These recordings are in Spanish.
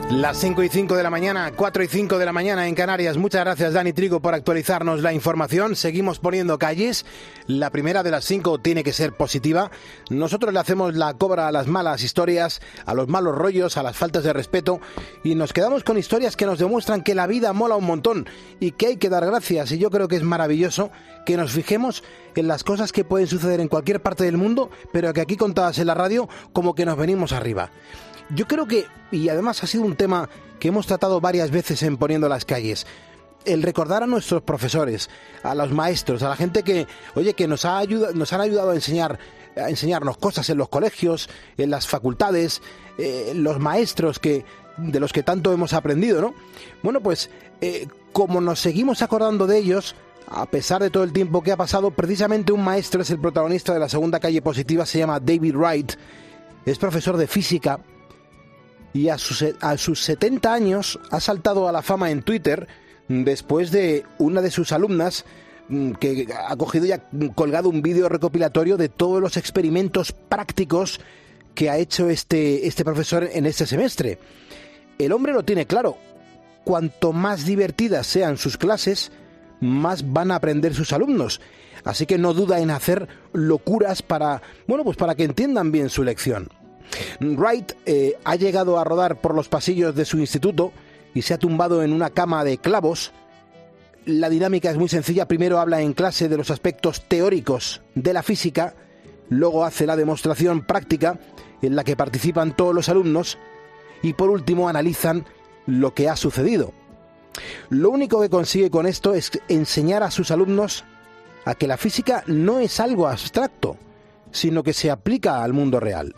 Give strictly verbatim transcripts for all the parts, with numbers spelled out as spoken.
Las cinco y cinco de la mañana, cuatro y cinco de la mañana en Canarias. Muchas gracias, Dani Trigo, por actualizarnos la información. Seguimos poniendo calles. La primera de las cinco tiene que ser positiva. Nosotros le hacemos la cobra a las malas historias, a los malos rollos, a las faltas de respeto, y nos quedamos con historias que nos demuestran que la vida mola un montón y que hay que dar gracias. Y yo creo que es maravilloso que nos fijemos en las cosas que pueden suceder en cualquier parte del mundo, pero que aquí contadas en la radio como que nos venimos arriba. Yo creo que, y además ha sido un tema que hemos tratado varias veces en Poniendo las Calles, el recordar a nuestros profesores, a los maestros, a la gente que, oye, que nos ha ayudado, nos han ayudado a enseñar, a enseñarnos cosas en los colegios, en las facultades, eh, los maestros que de los que tanto hemos aprendido, ¿no? Bueno, pues eh, como nos seguimos acordando de ellos, a pesar de todo el tiempo que ha pasado, precisamente un maestro es el protagonista de la segunda calle positiva, se llama David Wright, es profesor de física. Y a sus, a sus setenta años ha saltado a la fama en Twitter después de una de sus alumnas que ha cogido y ha colgado un vídeo recopilatorio de todos los experimentos prácticos que ha hecho este, este profesor en este semestre. El hombre lo tiene claro. Cuanto más divertidas sean sus clases, más van a aprender sus alumnos. Así que no duda en hacer locuras para, bueno, pues para que entiendan bien su lección. Wright eh, ha llegado a rodar por los pasillos de su instituto y se ha tumbado en una cama de clavos. La dinámica es muy sencilla. Primero habla en clase de los aspectos teóricos de la física, luego hace la demostración práctica en la que participan todos los alumnos y por último analizan lo que ha sucedido. Lo único que consigue con esto es enseñar a sus alumnos a que la física no es algo abstracto, sino que se aplica al mundo real.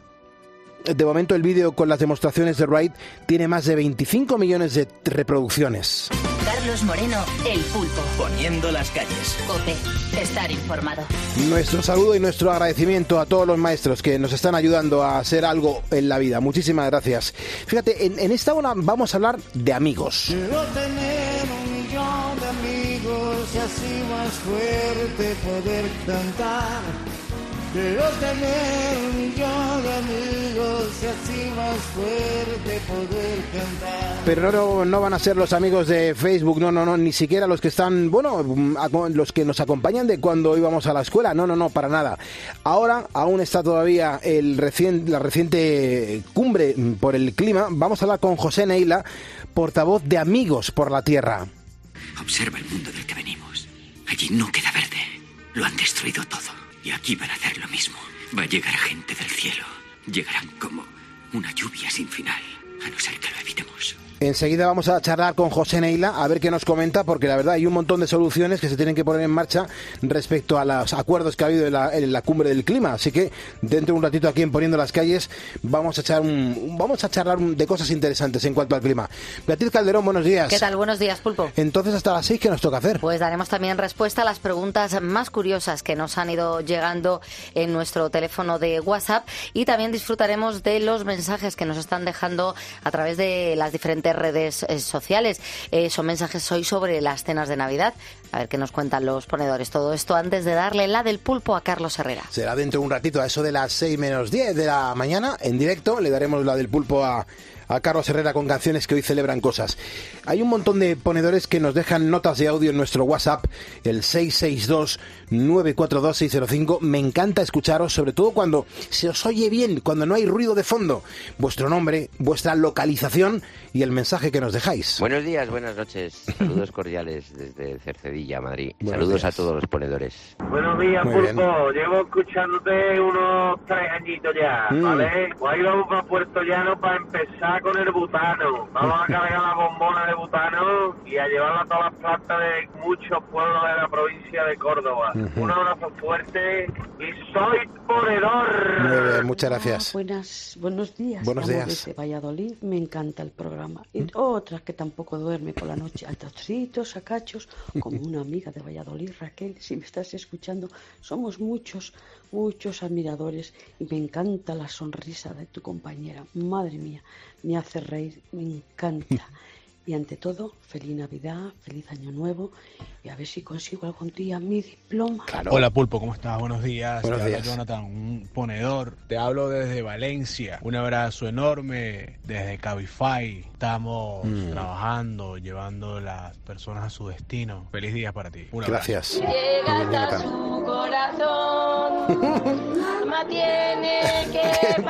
De momento el vídeo con las demostraciones de Wright tiene más de veinticinco millones de reproducciones. Carlos Moreno, El Pulpo. Poniendo las calles. COPE. Estar informado. Nuestro saludo y nuestro agradecimiento a todos los maestros que nos están ayudando a hacer algo en la vida. Muchísimas gracias. Fíjate, en, en esta hora vamos a hablar de amigos. Quiero tener un millón de amigos y así más fuerte poder cantar. Quiero tener un millón de amigos y así más fuerte poder cantar. Pero no, no van a ser los amigos de Facebook, no, no, no, ni siquiera los que están, bueno, los que nos acompañan de cuando íbamos a la escuela, no, no, no, para nada. Ahora aún está todavía el recien, la reciente cumbre por el clima. Vamos a hablar con José Neila, portavoz de Amigos por la Tierra. Observa el mundo del que venimos. Allí no queda verde. Lo han destruido todo. Y aquí van a hacer lo mismo. Va a llegar gente del cielo. Llegarán como una lluvia sin final, a no ser que lo evitemos. Enseguida vamos a charlar con José Neila, a ver qué nos comenta, porque la verdad hay un montón de soluciones que se tienen que poner en marcha respecto a los acuerdos que ha habido en la, en la cumbre del clima. Así que dentro de un ratito aquí en Poniendo las Calles vamos a echar un, vamos a charlar de cosas interesantes en cuanto al clima. Beatriz Calderón, buenos días. ¿Qué tal? Buenos días, Pulpo. Entonces hasta las seis, ¿qué nos toca hacer? Pues daremos también respuesta a las preguntas más curiosas que nos han ido llegando en nuestro teléfono de WhatsApp y también disfrutaremos de los mensajes que nos están dejando a través de las diferentes redes eh, sociales. Eh, son mensajes hoy sobre las cenas de Navidad. A ver qué nos cuentan los ponedores. Todo esto antes de darle la del pulpo a Carlos Herrera. Será dentro de un ratito, a eso de las seis menos diez de la mañana, en directo, le daremos la del pulpo a... a Carlos Herrera con canciones que hoy celebran cosas. Hay un montón de ponedores que nos dejan notas de audio en nuestro WhatsApp, el seis seis dos, nueve cuatro dos, seis cero cinco. Me encanta escucharos, sobre todo cuando se os oye bien, cuando no hay ruido de fondo. Vuestro nombre, vuestra localización y el mensaje que nos dejáis. Buenos días, buenas noches. Saludos cordiales desde Cercedilla, Madrid. Buenos Saludos días a todos los ponedores. Buenos días, Muy Pulpo. bien. Llevo escuchándote unos tres añitos ya, Mm. ¿vale? Pues ahí vamos para Puerto Llano para empezar con el butano. Vamos a cargar la bombona de butano y a llevarla a todas las plantas de muchos pueblos de la provincia de Córdoba. Ujú. Un abrazo fuerte y soy ponedor. Muy bien, muchas gracias. Buenas, buenos días. Buenos Llamo días. Desde Valladolid, me encanta el programa. Y otras que tampoco duerme por la noche, a trocitos, a cachos, como una amiga de Valladolid, Raquel, si me estás escuchando, somos muchos, muchos admiradores y me encanta la sonrisa de tu compañera. Madre mía, me hace reír, me encanta. Y ante todo, feliz Navidad, feliz Año Nuevo y a ver si consigo algún día mi diploma. Claro. Hola Pulpo, ¿cómo estás? Buenos días. Buenos Te habla días. Jonathan, un ponedor. Te hablo desde Valencia. Un abrazo enorme desde Cabify. Estamos Mm. trabajando, llevando a las personas a su destino. Feliz día para ti. Un abrazo. Gracias. Muy bien, Jonathan. Alma tiene Que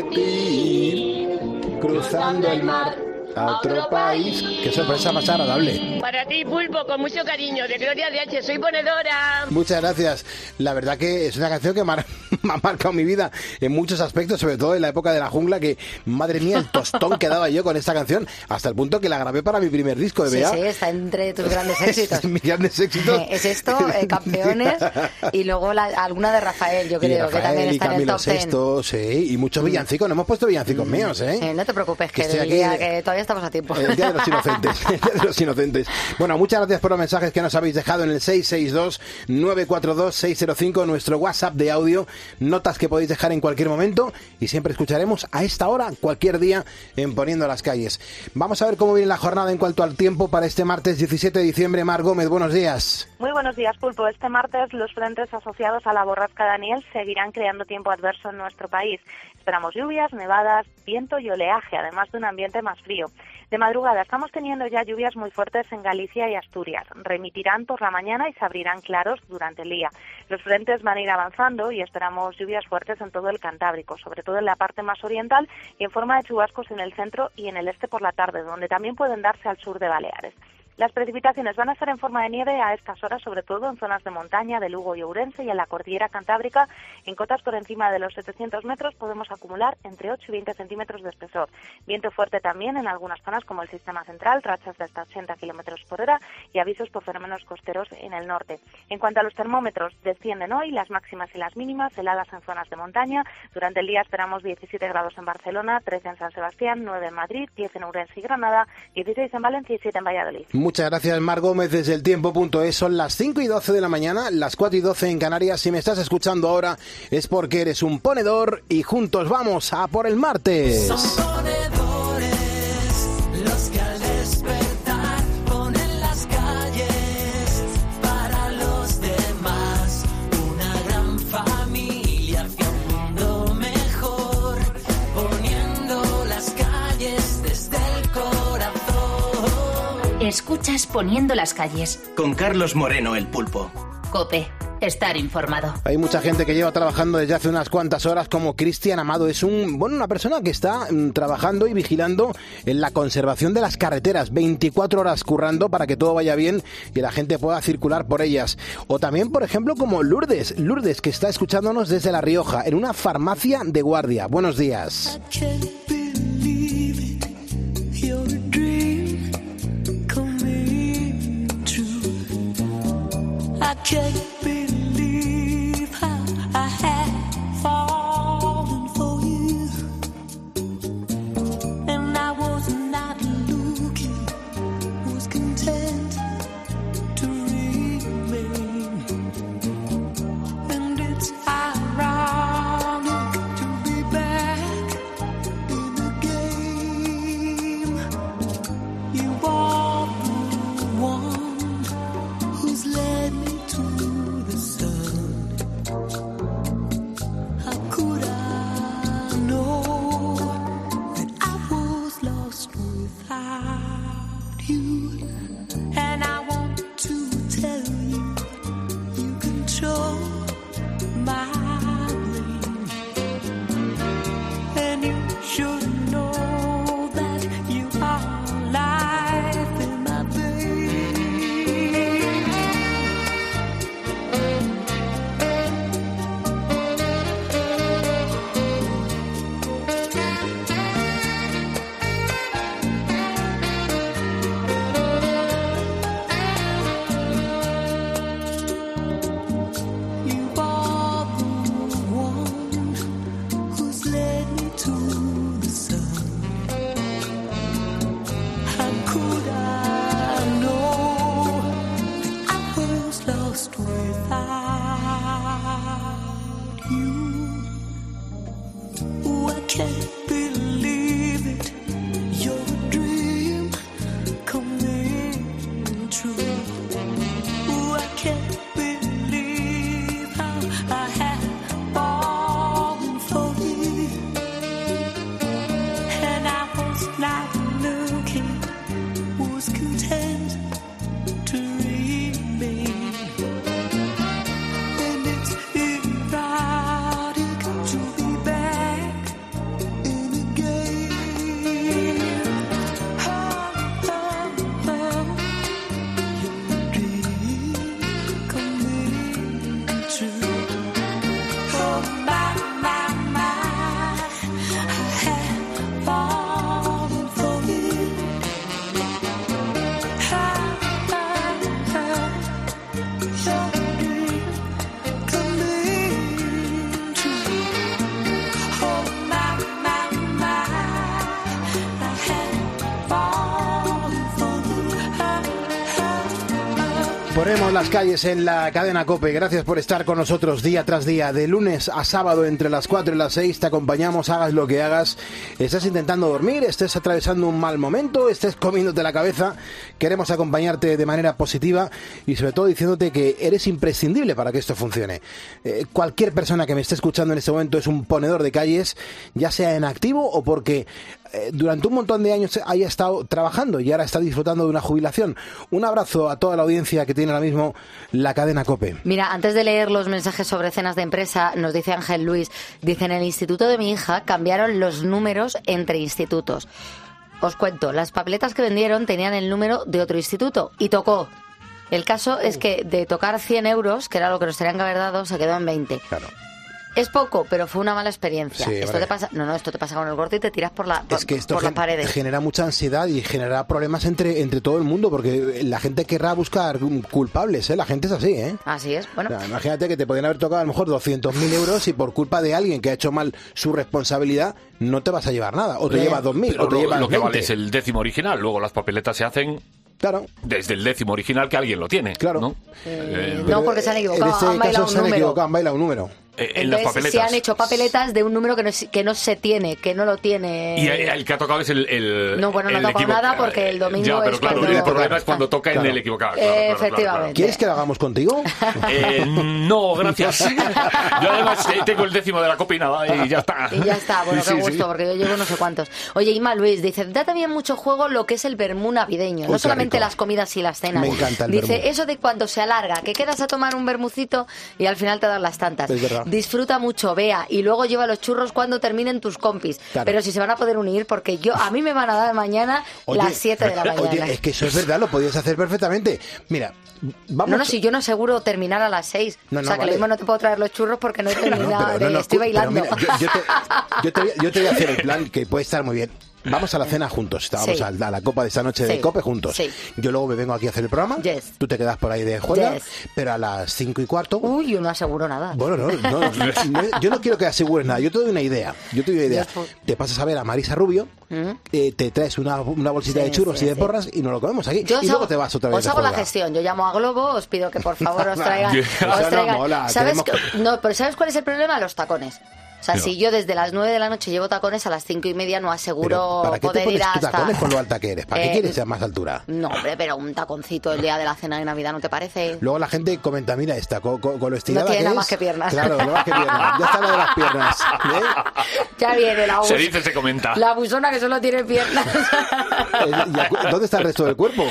partir cruzando el mar a otro país. Qué sorpresa más agradable. Para ti, Pulpo, con mucho cariño, de Gloria de H, soy ponedora. Muchas gracias. La verdad que es una canción que mar- me ha marcado mi vida en muchos aspectos, sobre todo en la época de la jungla, que madre mía, el tostón que daba yo con esta canción, hasta el punto que la grabé para mi primer disco de Sí, B A. sí, está entre tus grandes éxitos. Mis grandes éxitos. Es esto, eh, Campeones, y luego la- alguna de Rafael, yo Y creo, Rafael, que también y está en el Camilo top ten. Sesto, sí, y muchos villancicos. No hemos puesto villancicos míos, ¿eh? Eh, no te preocupes, que, estoy el aquí, día eh, que todavía estamos a tiempo. El Día de los Inocentes. El Día de los Inocentes. Bueno, muchas gracias por los mensajes que nos habéis dejado en el seis seis dos, nueve cuatro dos, seis cero cinco, nuestro WhatsApp de audio. Notas que podéis dejar en cualquier momento y siempre escucharemos a esta hora, cualquier día, en Poniendo las Calles. Vamos a ver cómo viene la jornada en cuanto al tiempo para este martes diecisiete de diciembre. Mar Gómez, buenos días. Muy buenos días, Pulpo. Este martes los frentes asociados a la borrasca Daniel seguirán creando tiempo adverso en nuestro país. Esperamos lluvias, nevadas, viento y oleaje, además de un ambiente más frío. De madrugada estamos teniendo ya lluvias muy fuertes en Galicia y Asturias. Remitirán por la mañana y se abrirán claros durante el día. Los frentes van a ir avanzando y esperamos lluvias fuertes en todo el Cantábrico, sobre todo en la parte más oriental y en forma de chubascos en el centro y en el este por la tarde, donde también pueden darse al sur de Baleares. Las precipitaciones van a ser en forma de nieve a estas horas, sobre todo en zonas de montaña de Lugo y Ourense y en la cordillera cantábrica. En cotas por encima de los setecientos metros podemos acumular entre ocho y veinte centímetros de espesor. Viento fuerte también en algunas zonas como el sistema central, rachas de hasta ochenta kilómetros por hora y avisos por fenómenos costeros en el norte. En cuanto a los termómetros, descienden hoy las máximas y las mínimas, heladas en zonas de montaña. Durante el día esperamos diecisiete grados en Barcelona, trece en San Sebastián, nueve en Madrid, diez en Ourense y Granada, dieciséis en Valencia y siete en Valladolid. Muchas gracias, Mar Gómez, desde el tiempo punto es. Son las cinco y doce de la mañana, las cuatro y doce en Canarias. Si me estás escuchando ahora es porque eres un ponedor y juntos vamos a por el martes. Son ponedores los que al despertar ponen las calles para los demás. Una gran familia hacia un mundo mejor, poniendo las calles desde el corazón. Escuchas Poniendo las Calles. Con Carlos Moreno, el Pulpo. COPE. Estar informado. Hay mucha gente que lleva trabajando desde hace unas cuantas horas, como Cristian Amado. Es un bueno una persona que está mm, trabajando y vigilando en la conservación de las carreteras, veinticuatro horas currando para que todo vaya bien y la gente pueda circular por ellas. O también, por ejemplo, como Lourdes, Lourdes que está escuchándonos desde La Rioja, en una farmacia de guardia. Buenos días. I can't believe how I had fallen for you, and I was not looking, was content to remain, and it's ironic to be back in Ponemos las calles en la cadena COPE. Gracias por estar con nosotros día tras día. De lunes a sábado entre las cuatro y las seis te acompañamos, hagas lo que hagas. Estás intentando dormir, estés atravesando un mal momento, estés comiéndote la cabeza. Queremos acompañarte de manera positiva y sobre todo diciéndote que eres imprescindible para que esto funcione. Eh, cualquier persona que me esté escuchando en este momento es un ponedor de calles, ya sea en activo o porque eh, durante un montón de años haya estado trabajando y ahora está disfrutando de una jubilación. Un abrazo a toda la audiencia que tiene ahora mismo la cadena COPE. Mira, antes de leer los mensajes sobre cenas de empresa, nos dice Ángel Luis, dice, en el instituto de mi hija cambiaron los números entre institutos. Os cuento, las papeletas que vendieron tenían el número de otro instituto y tocó. El caso es que de tocar cien euros, que era lo que nos tenían que haber dado, se quedó en veinte. Claro. Es poco, pero fue una mala experiencia. Sí, esto vale. te pasa, no, no, esto te pasa con el gordo y te tiras por la por, Es que esto por las gen- paredes. genera mucha ansiedad y genera problemas entre, entre todo el mundo, porque la gente querrá buscar culpables, ¿eh? La gente es así, ¿eh? Así es, bueno. O sea, imagínate que te podrían haber tocado a lo mejor doscientos mil euros y por culpa de alguien que ha hecho mal su responsabilidad no te vas a llevar nada. O te Eh, llevas dos mil pero o te lo, llevas lo que veinte. vale es el décimo original. Luego las papeletas se hacen claro. desde el décimo original que alguien lo tiene. Claro. ¿no? Eh, no, porque se han equivocado, En este han bailado caso un se han número. equivocado, han bailado un número. Eh, en las Entonces, papeletas. se han hecho papeletas de un número que no, es- que no se tiene, que no lo tiene. Y el que ha tocado es el. el No, bueno, no el ha tocado equivoca- nada porque el domingo Ya, pero es claro, cuando- el problema es cuando toca Claro. en el equivocado. Eh, Claro, claro, claro, efectivamente. claro. ¿Quieres que lo hagamos contigo? Eh, no, gracias. Yo además eh, tengo el décimo de la copa y nada, y ya está. Y ya está, bueno, Sí, qué sí, gusto, sí. porque yo llevo no sé cuántos. Oye, Ima Luis dice, da también mucho juego lo que es el vermú navideño, Uy, no qué solamente rico. las comidas y las cenas. Me encanta el Dice, vermú. eso de cuando se alarga, que quedas a tomar un vermucito y al final te dan las tantas. Es verdad. Disfruta mucho, vea, y luego lleva los churros cuando terminen tus compis. Claro. Pero si se van a poder unir, porque yo a mí me van a dar mañana Oye, las siete de la mañana. Oye, es que eso es verdad, lo podías hacer perfectamente. Mira, vamos... No, no, si yo no aseguro terminar a las seis. No, o no, sea, que vale. lo mismo no te puedo traer los churros porque no he No, terminado, pero no, no, estoy pero bailando. mira, yo, yo te, yo, te voy, yo te voy a hacer el plan que puede estar muy bien. Vamos a la cena juntos, vamos Sí. a, a la copa de esta noche de Sí. COPE juntos. Sí. Yo luego me vengo aquí a hacer el programa, Yes. tú te quedas por ahí de juega, Yes. pero a las cinco y cuarto... Uy, yo no aseguro nada. Bueno, no, no, no, yo no quiero que asegures nada, yo te doy una idea, yo te doy una idea. Yes, pues. Te pasas a ver a Marisa Rubio, ¿Mm? eh, te traes una, una bolsita Sí, de churros sí, y de sí. porras y nos lo comemos aquí. Yo os y luego hago- te vas otra vez Os de hago la juerga. gestión. Yo llamo a Globo, os pido que por favor os traigan. Eso os no traigan- mola, ¿Sabes, tenemos qué? No, pero ¿sabes cuál es el problema? Los tacones. O sea, No. si yo desde las nueve de la noche llevo tacones, a las cinco y media no aseguro Pero, ¿para qué te poder pones ir tú hasta... tacones con lo alta que eres? ¿Para qué Eh, quieres a más altura? No, hombre, pero un taconcito el día de la cena de Navidad, ¿no te parece? Luego la gente comenta, mira esta, con, con- con lo estirada No tiene que nada es. más que piernas. Claro, no más que piernas. Ya está la de las piernas. ¿eh? Ya viene la bus- Se dice, se comenta. La busona que solo tiene piernas. Eh, ¿y a cu- ¿Dónde está el resto del cuerpo?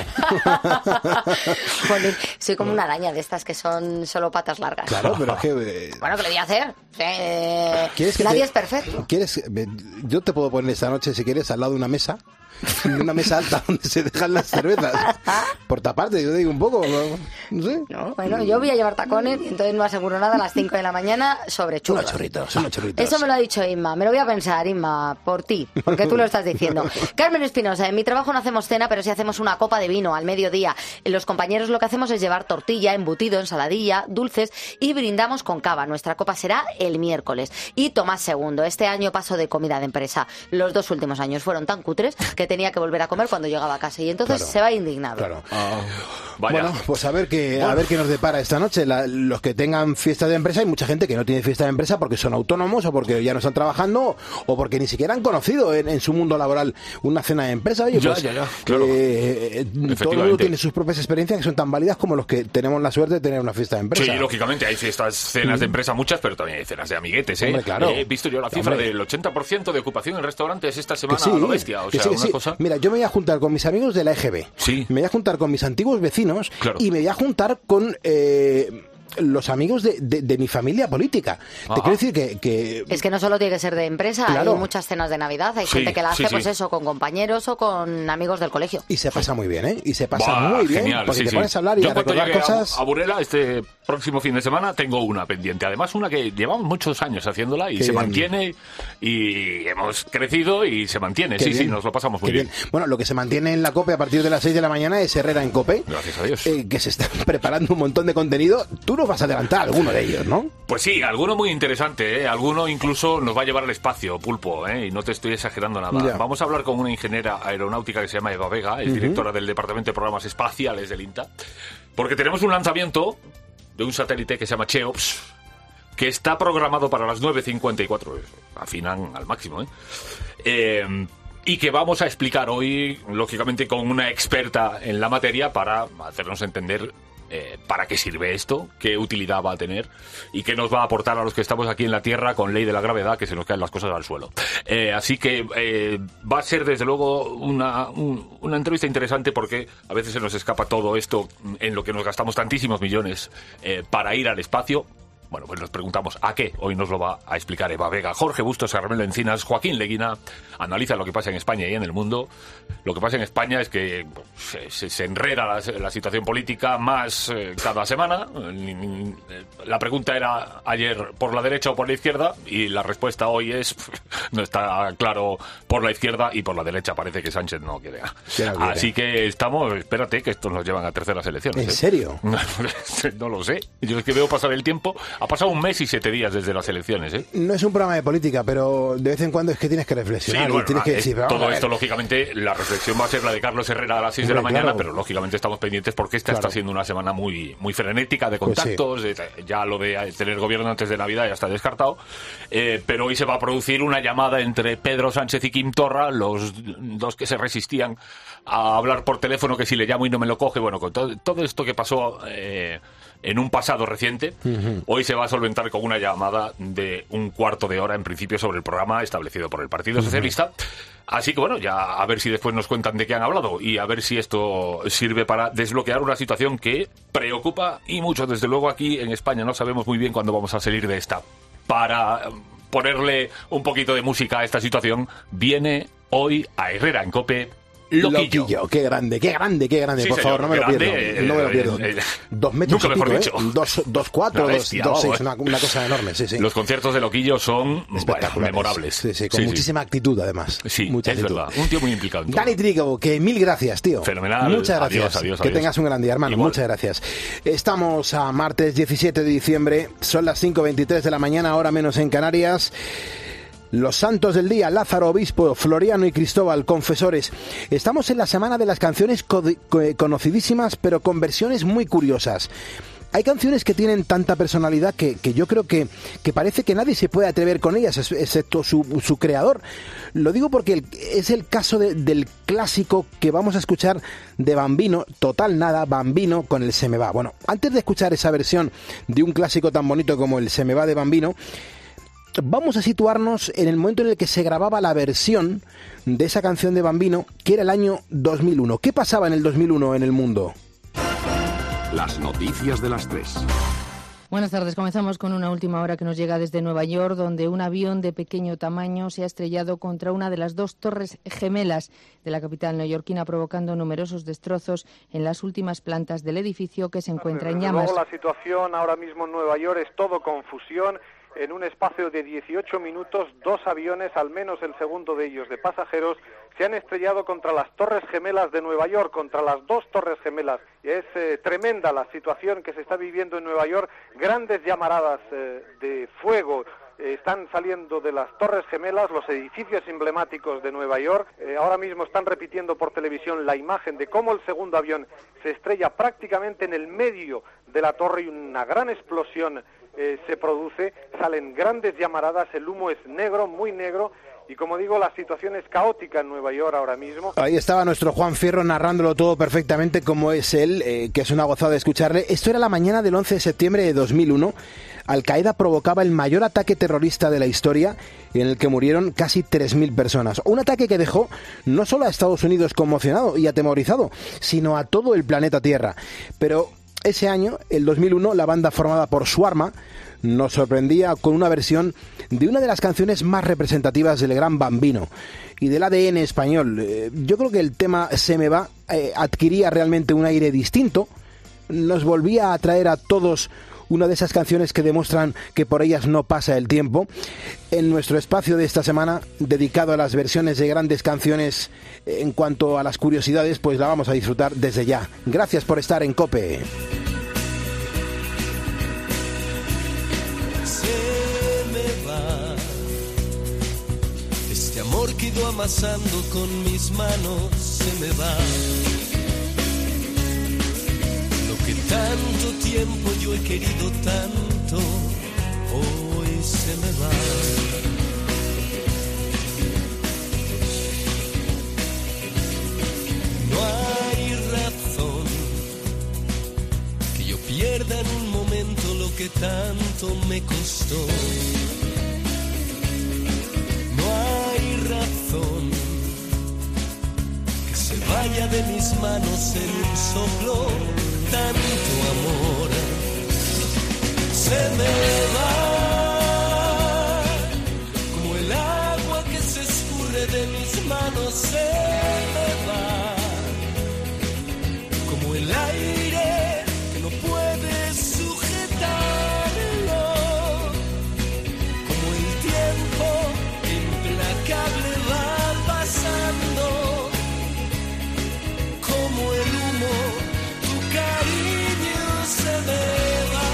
Joder, soy como una araña de estas que son solo patas largas. Claro, pero es que... eh, Bueno, ¿qué le voy a hacer? Eh, ¿quieres que nadie te- es perfecto. ¿Quieres? Yo te puedo poner esta noche, si quieres, al lado de una mesa. Una mesa alta donde se dejan las cervezas. Por taparte, yo te digo un poco. No, no sé. No, bueno, yo voy a llevar tacones y entonces no aseguro nada a las cinco de la mañana sobre churros. Unos chorritos, unos chorritos. Eso me lo ha dicho Inma. Me lo voy a pensar, Inma, por ti, porque tú lo estás diciendo. Carmen Espinosa, en mi trabajo no hacemos cena, pero sí hacemos una copa de vino al mediodía. Los compañeros lo que hacemos es llevar tortilla, embutido, ensaladilla, dulces y brindamos con cava. Nuestra copa será el miércoles. Y Tomás segundo, este año paso de comida de empresa. Los dos últimos años fueron tan cutres que tenía que volver a comer cuando llegaba a casa y entonces Claro. se va indignado. Claro. Vaya. Bueno, pues a ver qué, a ver qué nos depara esta noche. La- los que tengan fiesta de empresa, hay mucha gente que no tiene fiesta de empresa porque son autónomos o porque ya no están trabajando o porque ni siquiera han conocido en, en su mundo laboral una cena de empresa. Oye, Ya, pues, ya, ya, claro. eh, todo el mundo Efectivamente. tiene sus propias experiencias que son tan válidas como los que tenemos la suerte de tener una fiesta de empresa. Sí, lógicamente, hay fiestas, cenas de empresa muchas, pero también hay cenas de amiguetes, ¿eh? Hombre, claro. He visto yo la cifra Hombre. del ochenta por ciento de ocupación en restaurantes esta Que semana sí, a lo bestia. O que sea, sí, que una sí. cosa... Mira, yo me voy a juntar con mis amigos de la E G B. Sí. Me voy a juntar con mis antiguos vecinos Claro. y me voy a juntar con eh, los amigos de, de- de mi familia política. Te Ajá. quiero decir que... que Es que no solo tiene que ser de empresa, Claro. hay muchas cenas de Navidad, hay Sí, gente que la sí, hace sí. pues eso, con compañeros o con amigos del colegio. Y se pasa muy bien, ¿eh? Y se pasa Buah, muy bien. genial, porque sí, te sí. pones a hablar y Yo a en cuanto recordar llegue a- cosas... a Burela este próximo fin de semana tengo una pendiente. Además, una que llevamos muchos años haciéndola y Qué se bien. mantiene y hemos crecido y se mantiene. Qué Sí, sí, bien. nos lo pasamos Qué muy bien. Bueno, lo que se mantiene en la COPE a partir de las seis de la mañana es Herrera en COPE. Gracias a Dios. eh, que se están preparando un montón de contenido. Tú nos vas a adelantar alguno de ellos, ¿no? Pues sí, alguno muy interesante, ¿eh? Alguno incluso nos va a llevar al espacio, Pulpo, ¿eh? Y no te estoy exagerando nada. Ya. Vamos a hablar con una ingeniera aeronáutica que se llama Eva Vega, es Ujú. directora del Departamento de Programas Espaciales del INTA. Porque tenemos un lanzamiento de un satélite que se llama Cheops, que está programado para las nueve cincuenta y cuatro, afinan al máximo, ¿eh? Eh, y que vamos a explicar hoy, lógicamente, con una experta en la materia para hacernos entender eh, para qué sirve esto, qué utilidad va a tener y qué nos va a aportar a los que estamos aquí en la Tierra con ley de la gravedad, que se nos caen las cosas al suelo. Eh, así que eh, va a ser, desde luego, una, un, una entrevista interesante, porque a veces se nos escapa todo esto en lo que nos gastamos tantísimos millones eh, para ir al espacio. Bueno, pues nos preguntamos a qué. Hoy nos lo va a explicar Eva Vega, Jorge Bustos, Carmelo Encinas, Joaquín Leguina. Analiza lo que pasa en España y en el mundo. Lo que pasa en España es que se, se, se enreda la, la situación política más eh, cada semana. La pregunta era ayer por la derecha o por la izquierda, y la respuesta hoy es no está claro por la izquierda, y por la derecha parece que Sánchez no quiere. Así que estamos, espérate, que estos nos llevan a terceras elecciones. ¿En ¿eh? serio? No lo sé. Yo es que veo pasar el tiempo. Ha pasado un mes y siete días desde las elecciones, ¿eh? No es un programa de política, pero de vez en cuando es que tienes que reflexionar. Sí, y bueno, tienes que es, decir, todo esto, lógicamente, la reflexión va a ser la de Carlos Herrera a las seis de la mañana, claro. Pero lógicamente estamos pendientes porque esta Claro. está siendo una semana muy, muy frenética de contactos. Pues eh, Ya lo de tener gobierno antes de Navidad ya está descartado. Eh, pero hoy se va a producir una llamada entre Pedro Sánchez y Quim Torra, los dos que se resistían a hablar por teléfono, que si le llamo y no me lo coge. Bueno, con todo, todo esto que pasó eh, en un pasado reciente, Uh-huh. hoy se va a solventar con una llamada de un cuarto de hora, en principio, sobre el programa establecido por el Partido Socialista. Así que bueno, ya a ver si después nos cuentan de qué han hablado y a ver si esto sirve para desbloquear una situación que preocupa y mucho. Desde luego aquí en España no sabemos muy bien cuándo vamos a salir de esta. Para ponerle un poquito de música a esta situación, viene hoy a Herrera en COPE Loquillo. Loquillo, qué grande, qué grande, qué grande. Sí, por señor, favor, no me grande, lo pierdo. eh, no me lo pierdo. eh, eh, dos metros nunca y pico, mejor ¿eh? dicho. Dos, dos cuatro, Una dos, bestia, dos vamos, seis, una, una cosa enorme, sí, sí. Los conciertos de Loquillo son Espectaculares. bueno, memorables. Sí, sí, con Sí, muchísima sí. actitud, además. Sí, Mucha es actitud. verdad. Un tío muy implicado en todo. Dani Trigo, que mil gracias, tío. Fenomenal. Muchas gracias. Adiós, adiós, que adiós. tengas un gran día, hermano. Igual. Muchas gracias. Estamos a martes diecisiete de diciembre. Son las cinco veintitrés de la mañana, hora menos en Canarias. Los santos del día: Lázaro, Obispo, Floriano y Cristóbal, confesores. Estamos en la semana de las canciones co- co- conocidísimas, pero con versiones muy curiosas. Hay canciones que tienen tanta personalidad que, que yo creo que, que parece que nadie se puede atrever con ellas, ex- excepto su, su creador. Lo digo porque el- es el caso de- del clásico que vamos a escuchar de Bambino, Total Nada, Bambino con el Se me va. Bueno, antes de escuchar esa versión de un clásico tan bonito como el Se me va de Bambino, vamos a situarnos en el momento en el que se grababa la versión de esa canción de Bambino, que era el año dos mil uno. ¿Qué pasaba en el dos mil uno en el mundo? Las noticias de las tres. Buenas tardes. Comenzamos con una última hora que nos llega desde Nueva York, donde un avión de pequeño tamaño se ha estrellado contra una de las dos torres gemelas de la capital neoyorquina, provocando numerosos destrozos en las últimas plantas del edificio, que se encuentra en Desde llamas. luego, la situación ahora mismo en Nueva York es todo confusión. En un espacio de dieciocho minutos, dos aviones, al menos el segundo de ellos de pasajeros, se han estrellado contra las Torres Gemelas de Nueva York, contra las dos Torres Gemelas. Es eh, tremenda la situación que se está viviendo en Nueva York. Grandes llamaradas eh, de fuego eh, están saliendo de las Torres Gemelas, los edificios emblemáticos de Nueva York. Eh, ahora mismo están repitiendo por televisión la imagen de cómo el segundo avión se estrella prácticamente en el medio de la torre y una gran explosión Eh, se produce, salen grandes llamaradas, el humo es negro, muy negro, y como digo, la situación es caótica en Nueva York ahora mismo. Ahí estaba nuestro Juan Fierro narrándolo todo perfectamente, como es él, eh, que es una gozada de escucharle. Esto era la mañana del once de septiembre de dos mil uno. Al Qaeda provocaba el mayor ataque terrorista de la historia, en el que murieron casi tres mil personas. Un ataque que dejó no solo a Estados Unidos conmocionado y atemorizado, sino a todo el planeta Tierra. Pero ese año, el dos mil uno, la banda formada por Swarma nos sorprendía con una versión de una de las canciones más representativas del gran Bambino y del A D N español. Eh, yo creo que el tema Se me va eh, adquiría realmente un aire distinto, nos volvía a atraer a todos una de esas canciones que demuestran que por ellas no pasa el tiempo. En nuestro espacio de esta semana, dedicado a las versiones de grandes canciones en cuanto a las curiosidades, pues la vamos a disfrutar desde ya. Gracias por estar en COPE. Se me va este amor que he ido amasando con mis manos, se me va lo que Tanto tiempo yo he querido tanto, hoy se me va. No hay razón que yo pierda en un momento lo que tanto me costó. No hay razón que se vaya de mis manos en un soplo. Tanto amor se me va, como el agua que se escurre de mis manos se me va, como el aire que no puede sujetarlo, como el tiempo implacable va pasando, como el humo. Cariño se me va,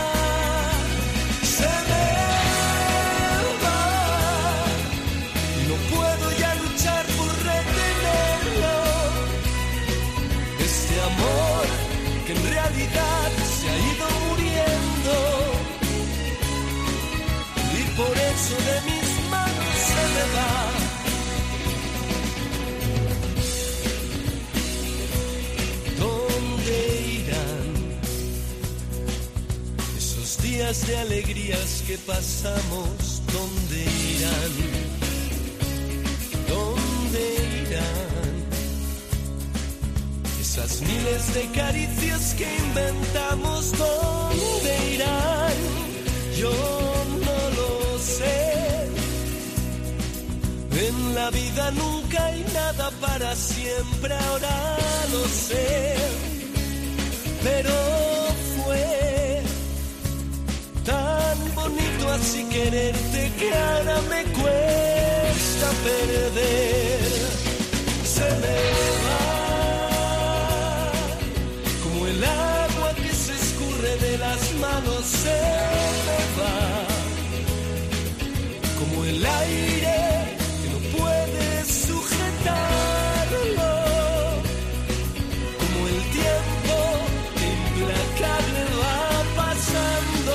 se me va, y no puedo ya luchar por retenerlo. Este amor que en realidad se ha ido muriendo, y por eso de mis manos se me va. Días de alegrías que pasamos, ¿dónde irán? ¿Dónde irán? Esas miles de caricias que inventamos, ¿dónde irán? Yo no lo sé. En la vida nunca hay nada para siempre, ahora lo sé. Pero fue tan bonito así quererte que ahora me cuesta perder. Se me va, como el agua que se escurre de las manos se me va, como el aire que no puede sujetarlo, como el tiempo que implacable va pasando.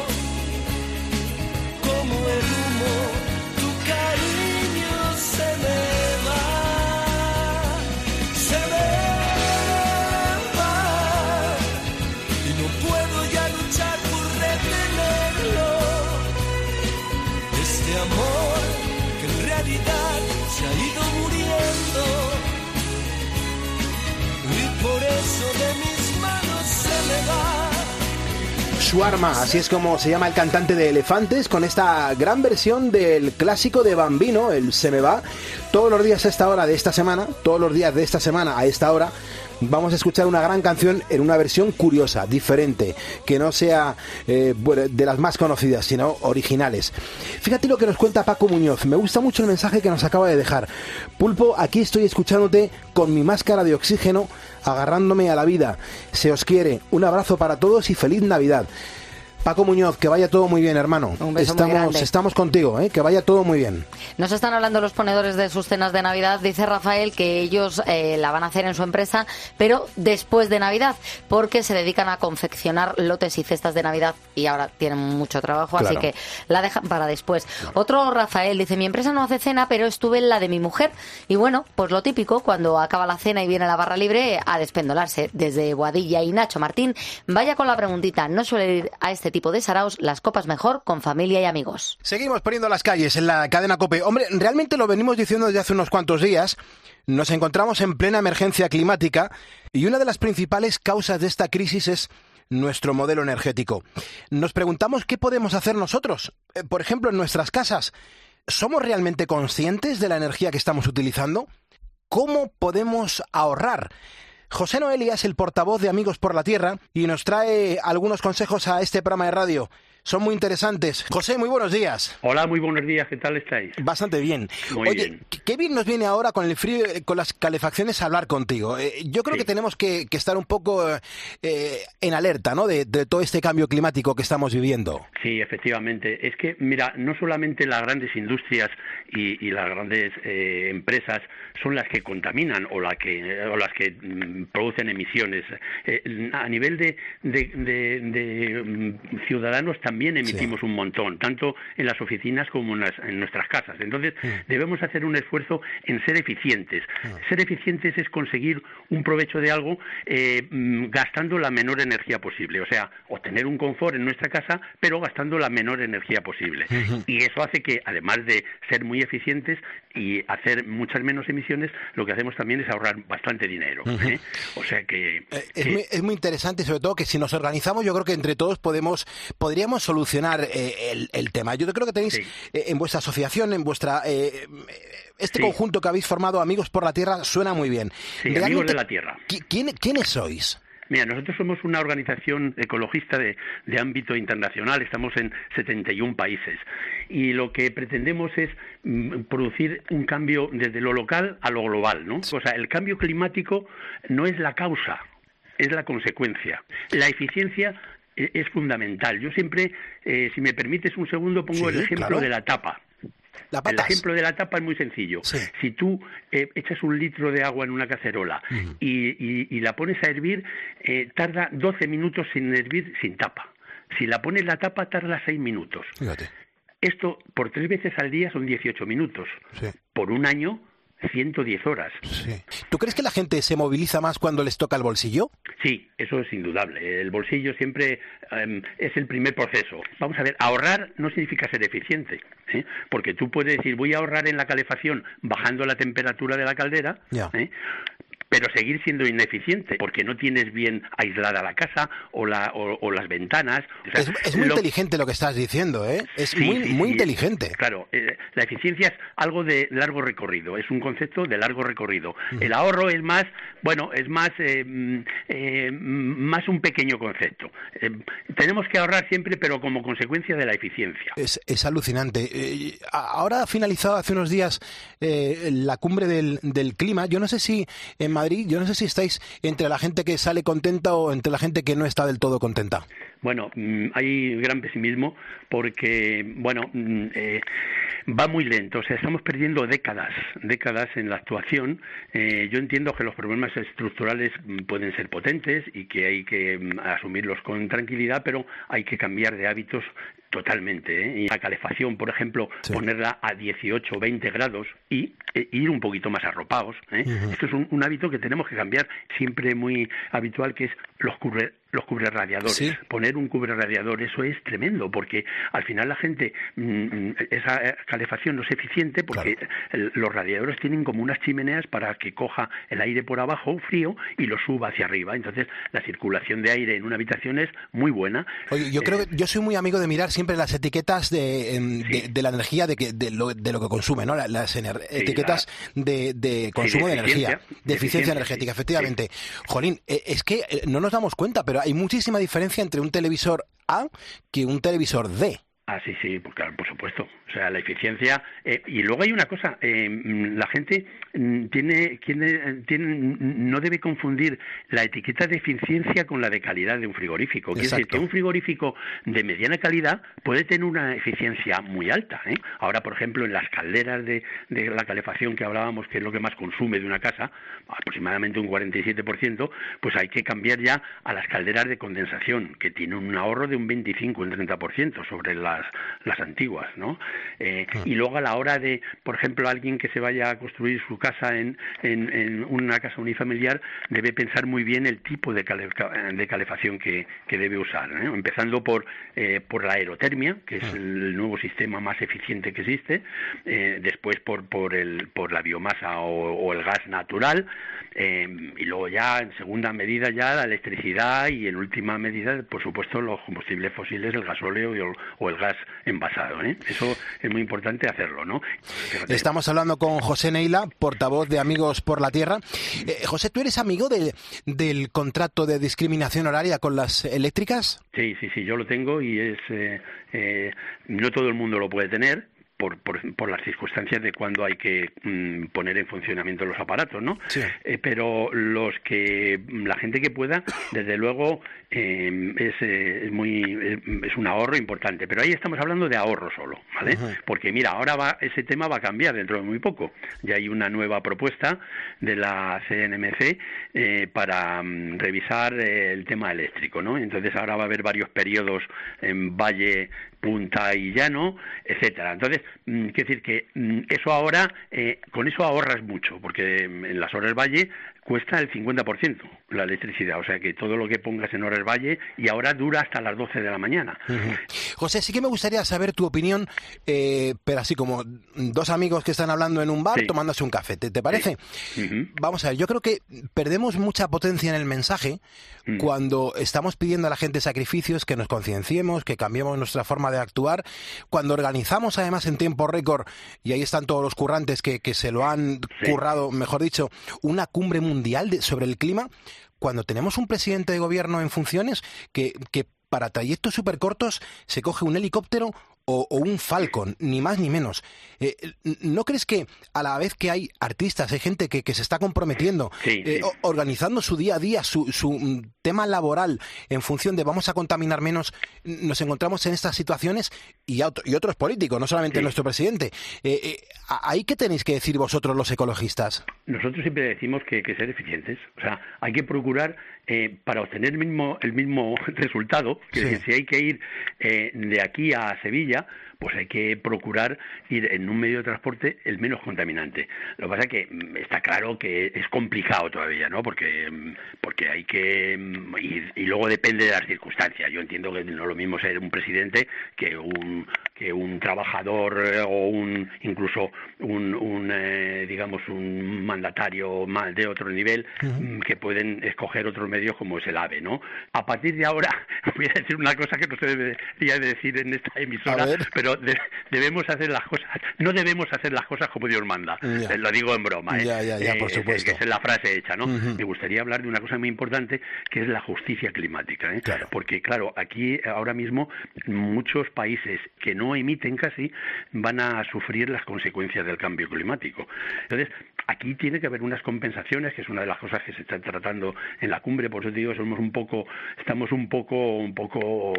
Como el humo, tu cariño se me va, se me va, y no puedo ya luchar por retenerlo. Este amor que en realidad se ha ido muriendo, y por eso de mis manos se me va. Su arma, así es como se llama el cantante de Elefantes, con esta gran versión del clásico de Bambino, el Se me va. Todos los días a esta hora de esta semana, todos los días de esta semana a esta hora, vamos a escuchar una gran canción en una versión curiosa, diferente, que no sea eh, bueno, de las más conocidas, sino originales. Fíjate lo que nos cuenta Paco Muñoz, me gusta mucho el mensaje que nos acaba de dejar. Pulpo, aquí estoy escuchándote con mi máscara de oxígeno, agarrándome a la vida. Se os quiere, un abrazo para todos y feliz Navidad. Paco Muñoz, que vaya todo muy bien, hermano. Un beso estamos, muy grande. Estamos contigo, ¿eh? Que vaya todo muy bien. Nos están hablando los ponedores de sus cenas de Navidad. Dice Rafael que ellos eh, la van a hacer en su empresa, pero después de Navidad, porque se dedican a confeccionar lotes y cestas de Navidad y ahora tienen mucho trabajo, Claro. así que la dejan para después. Claro. Otro Rafael dice, mi empresa no hace cena, pero estuve en la de mi mujer. Y bueno, pues lo típico, cuando acaba la cena y viene la barra libre, a despendolarse. Desde Boadilla y Nacho Martín, vaya con la preguntita, ¿no suele ir a este tipo de saraos? Las copas mejor con familia y amigos. Seguimos poniendo las calles en la cadena COPE. Hombre, realmente lo venimos diciendo desde hace unos cuantos días. Nos encontramos en plena emergencia climática y una de las principales causas de esta crisis es nuestro modelo energético. Nos preguntamos qué podemos hacer nosotros, eh, por ejemplo, en nuestras casas. ¿Somos realmente conscientes de la energía que estamos utilizando? ¿Cómo podemos ahorrar? José Noelia es el portavoz de Amigos por la Tierra y nos trae algunos consejos a este programa de radio. son muy interesantes. José, muy buenos días. Hola, muy buenos días, ¿qué tal estáis? Bastante bien. Muy Oye, bien. qué bien nos viene ahora con el frío, con las calefacciones, a hablar contigo. Eh, yo creo Sí. que tenemos que, que estar un poco eh, en alerta, ¿no?, de, de todo este cambio climático que estamos viviendo. Sí, efectivamente. Es que, mira, no solamente las grandes industrias y, y las grandes eh, empresas son las que contaminan o, la que, o las que mm, producen emisiones. Eh, a nivel de, de, de, de mm, ciudadanos también emitimos sí. un montón, tanto en las oficinas como en, las, en nuestras casas. Entonces, sí. debemos hacer un esfuerzo en ser eficientes. Sí. Ser eficientes es conseguir un provecho de algo eh, gastando la menor energía posible. O sea, obtener un confort en nuestra casa, pero gastando la menor energía posible. Uh-huh. Y eso hace que, además de ser muy eficientes y hacer muchas menos emisiones, lo que hacemos también es ahorrar bastante dinero. Uh-huh. ¿eh? O sea que... Eh, es, que... Muy, es muy interesante, sobre todo que si nos organizamos, yo creo que entre todos podemos podríamos solucionar eh, el, el tema. Yo creo que tenéis sí. eh, en vuestra asociación, en vuestra... Eh, este sí. conjunto que habéis formado, Amigos por la Tierra, suena muy bien. Sí, Realmente, Amigos de la Tierra. ¿quién, ¿Quiénes sois? Mira, nosotros somos una organización ecologista de, de ámbito internacional, estamos en setenta y un países y lo que pretendemos es mm, producir un cambio desde lo local a lo global, ¿no? O sea, el cambio climático no es la causa, es la consecuencia. La eficiencia es fundamental. Yo siempre, eh, si me permites un segundo, pongo sí, el ejemplo claro. de la tapa. El ejemplo de la tapa es muy sencillo. Sí. Si tú eh, echas un litro de agua en una cacerola uh-huh. y, y, y la pones a hervir, eh, tarda doce minutos sin hervir sin tapa. Si la pones la tapa, tarda seis minutos. Fíjate. Esto por tres veces al día son dieciocho minutos. Sí. Por un año, ciento diez horas. Sí. ¿Tú crees que la gente se moviliza más cuando les toca el bolsillo? Sí, eso es indudable. El bolsillo siempre um, es el primer proceso. Vamos a ver, ahorrar no significa ser eficiente, ¿eh? Porque tú puedes decir, voy a ahorrar en la calefacción bajando la temperatura de la caldera, ¿eh? pero seguir siendo ineficiente porque no tienes bien aislada la casa o, la, o, o las ventanas. O sea, es, es muy lo... inteligente lo que estás diciendo, ¿eh? Es sí, muy, sí, muy sí, inteligente. Claro, eh, la eficiencia es algo de largo recorrido, es un concepto de largo recorrido. Uh-huh. El ahorro es más, bueno, es más, eh, eh, más un pequeño concepto. Eh, tenemos que ahorrar siempre, pero como consecuencia de la eficiencia. Es, es alucinante. Eh, ahora ha finalizado hace unos días eh, la cumbre del, del clima. Yo no sé si en Madrid, yo no sé si estáis entre la gente que sale contenta o entre la gente que no está del todo contenta. Bueno, hay gran pesimismo porque, bueno, eh, va muy lento. O sea, estamos perdiendo décadas, décadas en la actuación. Eh, yo entiendo que los problemas estructurales pueden ser potentes y que hay que asumirlos con tranquilidad, pero hay que cambiar de hábitos totalmente, ¿eh? Y la calefacción, por ejemplo, sí. ponerla a dieciocho o veinte grados y e, ir un poquito más arropados, ¿eh? Uh-huh. Esto es un, un hábito que tenemos que cambiar, siempre muy habitual, que es los cubre, los cubrerradiadores. ¿Sí? Poner un cubrerradiador, eso es tremendo, porque al final la gente, mmm, esa calefacción no es eficiente porque claro. el, los radiadores tienen como unas chimeneas para que coja el aire por abajo, frío, y lo suba hacia arriba. Entonces, la circulación de aire en una habitación es muy buena. Oye, yo eh, creo que yo soy muy amigo de mirar siempre las etiquetas de, de, sí. de la energía de, que, de, lo, de lo que consume, ¿no? Las ener- sí, etiquetas la... de, de consumo sí, de, de energía, de eficiencia, eficiencia energética, sí. efectivamente. Sí. Jolín, es que no nos damos cuenta, pero hay muchísima diferencia entre un televisor A que un televisor D. Ah, sí, sí, pues claro, por supuesto. O sea, la eficiencia... Eh, y luego hay una cosa, eh, la gente tiene, tiene, tiene no debe confundir la etiqueta de eficiencia con la de calidad de un frigorífico. Quiere decir que un frigorífico de mediana calidad puede tener una eficiencia muy alta, ¿eh? Ahora, por ejemplo, en las calderas de, de la calefacción que hablábamos, que es lo que más consume de una casa, aproximadamente un cuarenta y siete por ciento, pues hay que cambiar ya a las calderas de condensación, que tienen un ahorro de un veinticinco, un treinta por ciento sobre las, las antiguas, ¿no? Eh, y luego a la hora de, por ejemplo, alguien que se vaya a construir su casa en, en, en una casa unifamiliar debe pensar muy bien el tipo de, cale, de calefacción que, que debe usar, ¿eh? Empezando por, eh, por la aerotermia, que es el nuevo sistema más eficiente que existe, eh, después por, por, el, por la biomasa o, o el gas natural, eh, y luego ya en segunda medida ya la electricidad y en última medida, por supuesto, los combustibles fósiles, el gasóleo y el, o el gas gas envasado, ¿eh? Eso es muy importante hacerlo, ¿no? Fíjate. Estamos hablando con José Neila, portavoz de Amigos por la Tierra. Eh, José, ¿tú eres amigo de, del contrato de discriminación horaria con las eléctricas? Sí, sí, sí, yo lo tengo y es eh, eh, no todo el mundo lo puede tener. Por, por, por las circunstancias de cuando hay que mm, poner en funcionamiento los aparatos, ¿no? Sí. Eh, pero los que, la gente que pueda, desde luego eh, es, eh, es muy es, es un ahorro importante. Pero ahí estamos hablando de ahorro solo, ¿vale? Uh-huh. Porque mira, ahora va ese tema va a cambiar dentro de muy poco. Ya hay una nueva propuesta de la C N M C eh, para mm, revisar eh, el tema eléctrico, ¿no? Entonces ahora va a haber varios periodos en Valle, Punta y Llano, etcétera. Entonces, mm, quiero decir que mm, eso ahora, eh, con eso ahorras mucho, porque en las horas Valle cuesta el cincuenta por ciento la electricidad, o sea que todo lo que pongas en horas Valle y ahora dura hasta las doce de la mañana. Uh-huh. José, sí que me gustaría saber tu opinión, eh, pero así como dos amigos que están hablando en un bar, sí, tomándose un café, ¿te, te parece? Sí. Uh-huh. Vamos a ver, yo creo que perdemos mucha potencia en el mensaje uh-huh. cuando estamos pidiendo a la gente sacrificios, que nos concienciemos, que cambiemos nuestra forma de actuar, cuando organizamos además en tiempo récord, y ahí están todos los currantes que, que se lo han sí. currado, mejor dicho, una cumbre mundial de, sobre el clima, cuando tenemos un presidente de gobierno en funciones que, que para trayectos súper cortos se coge un helicóptero o, o un Falcon, ni más ni menos. Eh, ¿No crees que a la vez que hay artistas, hay gente que, que se está comprometiendo, sí, eh, sí. organizando su día a día, su, su tema laboral en función de vamos a contaminar menos, nos encontramos en estas situaciones y, auto, y otros políticos, no solamente sí. nuestro presidente? Eh, eh, ¿Ahí qué tenéis que decir vosotros los ecologistas? Nosotros siempre decimos que hay que ser eficientes. O sea, hay que procurar eh, para obtener el mismo, el mismo resultado, que sí. si hay que ir eh, de aquí a Sevilla, pues hay que procurar ir en un medio de transporte el menos contaminante. Lo que pasa es que está claro que es complicado todavía, ¿no? Porque porque hay que ir, y luego depende de las circunstancias. Yo entiendo que no es lo mismo ser un presidente que un que un trabajador o un incluso un, un eh, digamos un mandatario más de otro nivel uh-huh. que pueden escoger otros medios como es el AVE, ¿no? A partir de ahora voy a decir una cosa que no se debería decir en esta emisora, pero De, debemos hacer las cosas, no debemos hacer las cosas como Dios manda. Ya. Lo digo en broma, ¿eh? Ya, ya, ya, por eh, supuesto. Esa es la frase hecha, ¿no? Uh-huh. Me gustaría hablar de una cosa muy importante, que es la justicia climática, ¿eh? Claro. Porque, claro, aquí ahora mismo muchos países que no emiten casi van a sufrir las consecuencias del cambio climático. Entonces, aquí tiene que haber unas compensaciones, que es una de las cosas que se están tratando en la cumbre. Por eso te digo, somos un poco, estamos un poco, un poco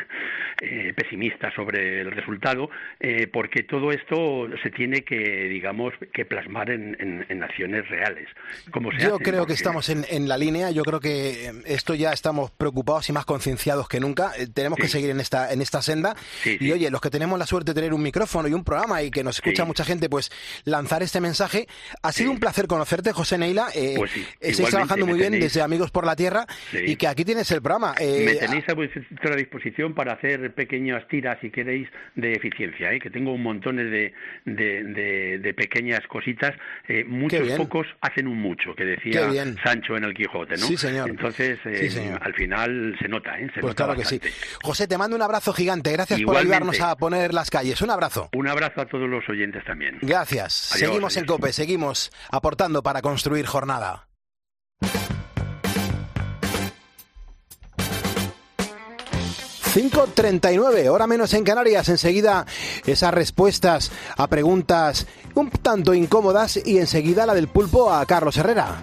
eh, pesimistas sobre el resultado. Eh, porque todo esto se tiene que, digamos, que plasmar en, en, en acciones reales. Como se yo hace, creo porque... que estamos en, en la línea, yo creo que esto ya estamos preocupados y más concienciados que nunca. Eh, tenemos sí. que seguir en esta en esta senda. Sí, y sí. oye, los que tenemos la suerte de tener un micrófono y un programa y que nos escucha sí. mucha gente, pues lanzar este mensaje. Ha sido sí. un placer conocerte, José Neila. Eh, pues sí. Estáis trabajando muy bien tenéis... desde Amigos por la Tierra sí. y que aquí tienes el programa. Eh, Me tenéis a vuestra disposición para hacer pequeñas tiras, si queréis, de eficiencia, ¿eh? Que tengo un montón de, de, de, de pequeñas cositas. Eh, muchos pocos hacen un mucho, que decía Sancho en el Quijote, ¿no? Sí, señor. Entonces, eh, sí, señor. Al final se nota, ¿eh? Se pues nota claro bastante. Que sí. José, te mando un abrazo gigante. Gracias Igualmente. por ayudarnos a poner las calles. Un abrazo. Un abrazo a todos los oyentes también. Gracias. Adiós, seguimos adiós. en COPE, seguimos aportando para construir jornada. cinco treinta y nueve, hora menos en Canarias. Enseguida esas respuestas a preguntas un tanto incómodas y enseguida la del pulpo a Carlos Herrera.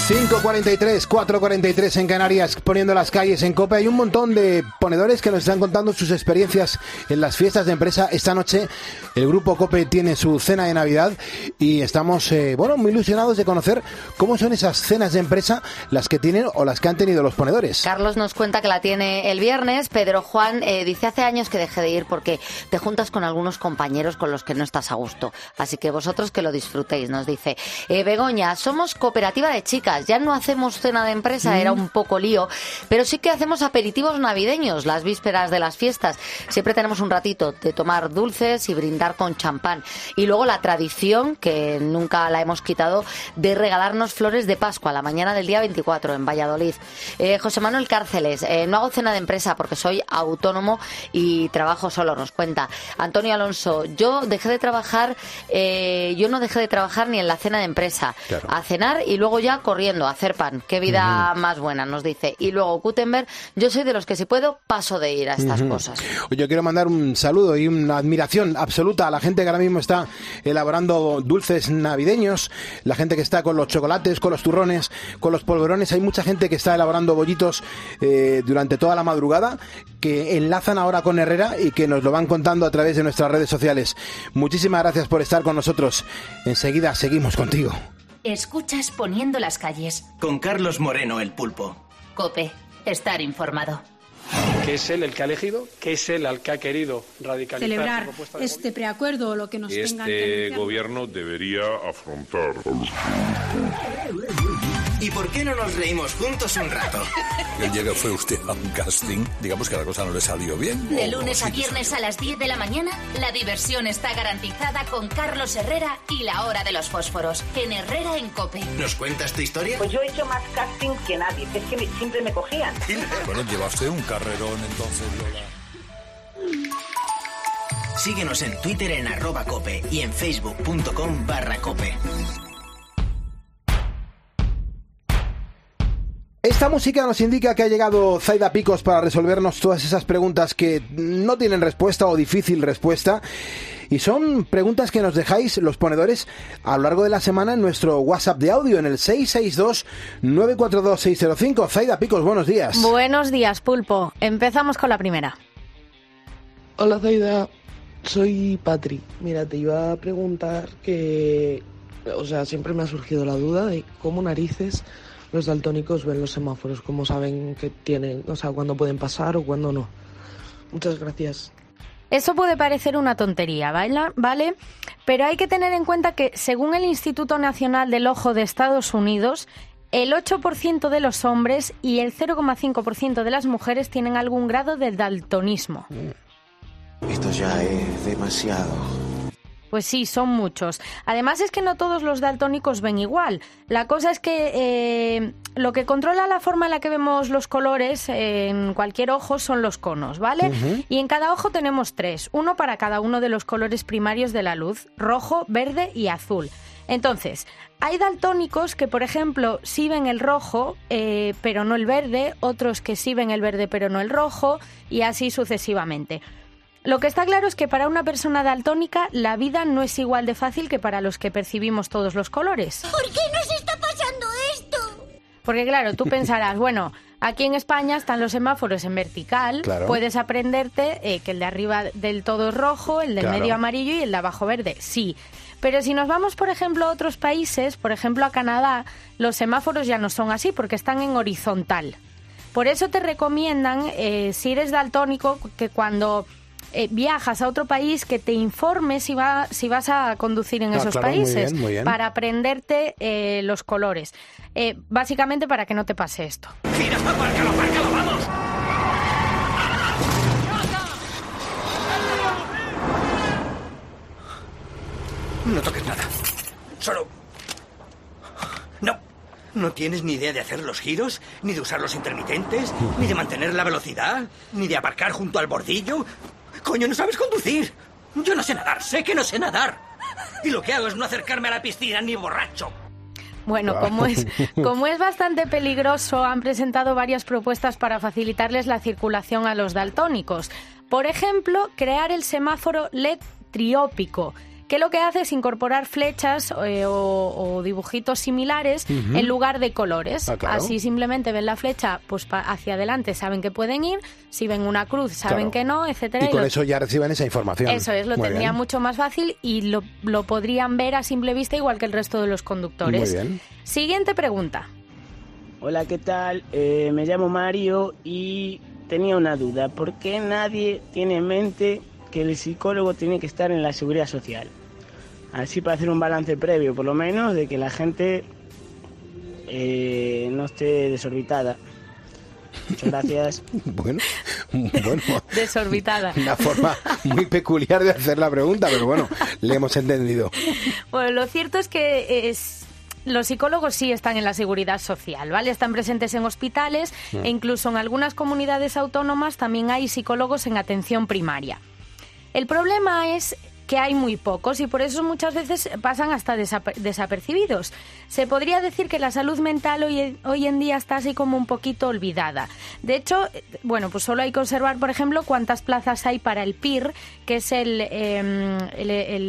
cinco cuarenta y tres, cuatro cuarenta y tres en Canarias, poniendo las calles en COPE. Hay un montón de ponedores que nos están contando sus experiencias en las fiestas de empresa. Esta noche el grupo COPE tiene su cena de Navidad y estamos, eh, bueno, muy ilusionados de conocer cómo son esas cenas de empresa, las que tienen o las que han tenido los ponedores. Carlos nos cuenta que la tiene el viernes. Pedro Juan eh, dice: hace años que dejé de ir porque te juntas con algunos compañeros con los que no estás a gusto. Así que vosotros que lo disfrutéis, nos dice. Eh, Begoña, somos cooperativa de chicas. Ya no hacemos cena de empresa, mm. era un poco lío, pero sí que hacemos aperitivos navideños las vísperas de las fiestas. Siempre tenemos un ratito de tomar dulces y brindar con champán. Y luego la tradición, que nunca la hemos quitado, de regalarnos flores de Pascua a la mañana del día veinticuatro en Valladolid. Eh, José Manuel Cárceles, eh, no hago cena de empresa porque soy autónomo y trabajo solo, nos cuenta. Antonio Alonso, yo dejé de trabajar, eh, yo no dejé de trabajar ni en la cena de empresa. Claro. A cenar y luego ya corriendo a hacer pan. Qué vida uh-huh. más buena, nos dice. Y luego Gutenberg, yo soy de los que si puedo paso de ir a estas uh-huh. cosas. Yo quiero mandar un saludo y una admiración absoluta a la gente que ahora mismo está elaborando dulces navideños, la gente que está con los chocolates, con los turrones, con los polvorones. Hay mucha gente que está elaborando bollitos eh, durante toda la madrugada, que enlazan ahora con Herrera y que nos lo van contando a través de nuestras redes sociales. Muchísimas gracias por estar con nosotros. Enseguida seguimos contigo. Escuchas Poniendo las calles. Con Carlos Moreno, el pulpo. COPE. Estar informado. Que es él el que ha elegido, que es él el que ha querido radicalizar. Celebrar este preacuerdo o lo que nos este tengan que Este gobierno debería afrontar. ¿Y por qué no nos reímos juntos un rato? El día que fue usted a un casting, digamos que la cosa no le salió bien. De lunes a viernes a las diez de la mañana, la diversión está garantizada con Carlos Herrera y La Hora de los Fósforos, en Herrera en COPE. ¿Nos cuentas tu historia? Pues yo he hecho más casting que nadie, es que me, siempre me cogían. Bueno, lleva usted un carrerón entonces, Lola. Síguenos en Twitter en arroba cope y en facebook.com barra cope. Esta música nos indica que ha llegado Zaida Picos para resolvernos todas esas preguntas que no tienen respuesta o difícil respuesta. Y son preguntas que nos dejáis los ponedores a lo largo de la semana en nuestro WhatsApp de audio en el seis seis dos, nueve cuatro dos, seis cero cinco. Zaida Picos, buenos días. Buenos días, Pulpo. Empezamos con la primera. Hola, Zaida. Soy Patri. Mira, te iba a preguntar que... O sea, siempre me ha surgido la duda de cómo narices los daltónicos ven los semáforos, cómo saben que tienen, o sea, cuándo pueden pasar o cuándo no. Muchas gracias. Eso puede parecer una tontería, ¿vale? Pero hay que tener en cuenta que, según el Instituto Nacional del Ojo de Estados Unidos, el ocho por ciento de los hombres y el cero coma cinco por ciento de las mujeres tienen algún grado de daltonismo. Esto ya es demasiado. Pues sí, son muchos. Además es que no todos los daltónicos ven igual. La cosa es que eh, lo que controla la forma en la que vemos los colores eh, en cualquier ojo son los conos, ¿vale? Uh-huh. Y en cada ojo tenemos tres, uno para cada uno de los colores primarios de la luz, rojo, verde y azul. Entonces, hay daltónicos que, por ejemplo, sí ven el rojo, eh, pero no el verde, otros que sí ven el verde, pero no el rojo, y así sucesivamente. Lo que está claro es que para una persona daltónica la vida no es igual de fácil que para los que percibimos todos los colores. ¿Por qué nos está pasando esto? Porque claro, tú pensarás, bueno, aquí en España están los semáforos en vertical, claro. Puedes aprenderte eh, que el de arriba del todo es rojo, el del claro. medio amarillo y el de abajo verde, sí. Pero si nos vamos, por ejemplo, a otros países, por ejemplo a Canadá, los semáforos ya no son así porque están en horizontal. Por eso te recomiendan, eh, si eres daltónico, que cuando... Eh, viajas a otro país, que te informes si, va, si vas a conducir en ah, esos claro, países, muy bien, muy bien. Para aprenderte eh, los colores. Eh, básicamente para que no te pase esto. ¡Mira, apárcalo, apárcalo, vamos! No toques nada. Solo... No. ¿No tienes ni idea de hacer los giros? ¿Ni de usar los intermitentes? ¿Ni de mantener la velocidad? ¿Ni de aparcar junto al bordillo? ¡Coño, no sabes conducir! Yo no sé nadar, sé que no sé nadar. Y lo que hago es no acercarme a la piscina ni borracho. Bueno, como es, como es bastante peligroso, han presentado varias propuestas para facilitarles la circulación a los daltónicos. Por ejemplo, crear el semáforo L E D triópico, que lo que hace es incorporar flechas eh, o, o dibujitos similares uh-huh. en lugar de colores. Ah, claro. Así simplemente ven la flecha pues hacia adelante, saben que pueden ir, si ven una cruz saben claro. que no, etcétera. Y con y lo... eso ya reciben esa información. Eso es, lo Muy tendría bien. mucho más fácil y lo, lo podrían ver a simple vista igual que el resto de los conductores. Muy bien. Siguiente pregunta. Hola, ¿qué tal? Eh, me llamo Mario y tenía una duda. ¿Por qué nadie tiene en mente que el psicólogo tiene que estar en la seguridad social? Así para hacer un balance previo, por lo menos, de que la gente eh, no esté desorbitada. Muchas gracias. Bueno, bueno. Desorbitada. Una forma muy peculiar de hacer la pregunta, pero bueno, le hemos entendido. Bueno, lo cierto es que es... los psicólogos sí están en la seguridad social, ¿vale? Están presentes en hospitales mm. e incluso en algunas comunidades autónomas también hay psicólogos en atención primaria. El problema es que hay muy pocos y por eso muchas veces pasan hasta desaper- desapercibidos. Se podría decir que la salud mental hoy, hoy en día está así como un poquito olvidada. De hecho, bueno, pues solo hay que observar, por ejemplo, cuántas plazas hay para el P I R, que es el... Eh, el,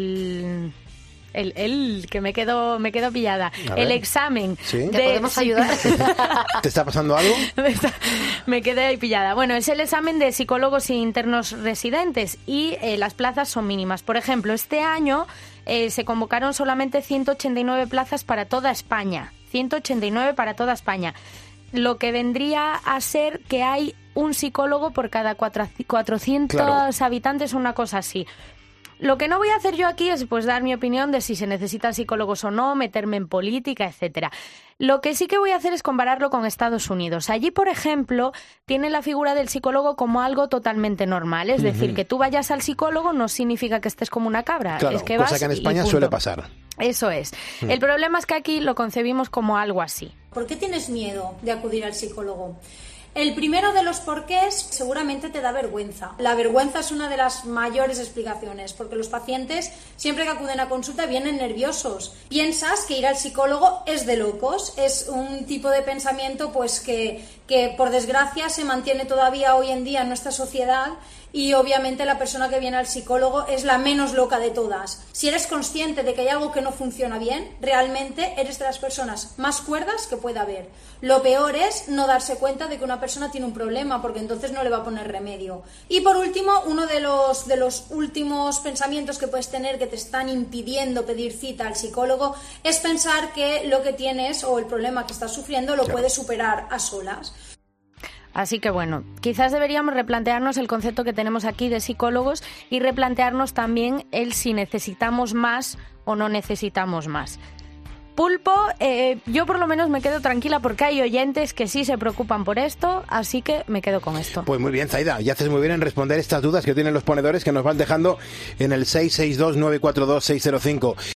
el El, el que me quedo me quedo pillada. El examen. ¿Sí? De... ¿Te podemos ayudar? ¿Te está pasando algo? me, está... me quedé ahí pillada. Bueno, es el examen de psicólogos internos residentes y eh, las plazas son mínimas. Por ejemplo, este año eh, se convocaron solamente ciento ochenta y nueve plazas para toda España. ciento ochenta y nueve para toda España. Lo que vendría a ser que hay un psicólogo por cada cuatrocientos claro. habitantes o una cosa así. Lo que no voy a hacer yo aquí es pues dar mi opinión de si se necesitan psicólogos o no, meterme en política, etcétera. Lo que sí que voy a hacer es compararlo con Estados Unidos. Allí, por ejemplo, tienen la figura del psicólogo como algo totalmente normal. Es uh-huh. decir, que tú vayas al psicólogo no significa que estés como una cabra. Claro, es que cosa vas que en España suele pasar. Eso es. Uh-huh. El problema es que aquí lo concebimos como algo así. ¿Por qué tienes miedo de acudir al psicólogo? El primero de los porqués seguramente te da vergüenza. La vergüenza es una de las mayores explicaciones, porque los pacientes siempre que acuden a consulta vienen nerviosos. Piensas que ir al psicólogo es de locos, es un tipo de pensamiento pues que, que por desgracia se mantiene todavía hoy en día en nuestra sociedad y obviamente la persona que viene al psicólogo es la menos loca de todas. Si eres consciente de que hay algo que no funciona bien, realmente eres de las personas más cuerdas que pueda haber. Lo peor es no darse cuenta de que una persona tiene un problema, porque entonces no le va a poner remedio. Y por último, uno de los, de los últimos pensamientos que puedes tener que te están impidiendo pedir cita al psicólogo es pensar que lo que tienes o el problema que estás sufriendo lo puedes superar a solas. Así que bueno, quizás deberíamos replantearnos el concepto que tenemos aquí de psicólogos y replantearnos también el si necesitamos más o no necesitamos más. Pulpo, eh, yo por lo menos me quedo tranquila porque hay oyentes que sí se preocupan por esto, así que me quedo con esto. Pues muy bien, Zaida, y haces muy bien en responder estas dudas que tienen los ponedores que nos van dejando en el seis seis dos nueve cuatro dos seis cero cinco.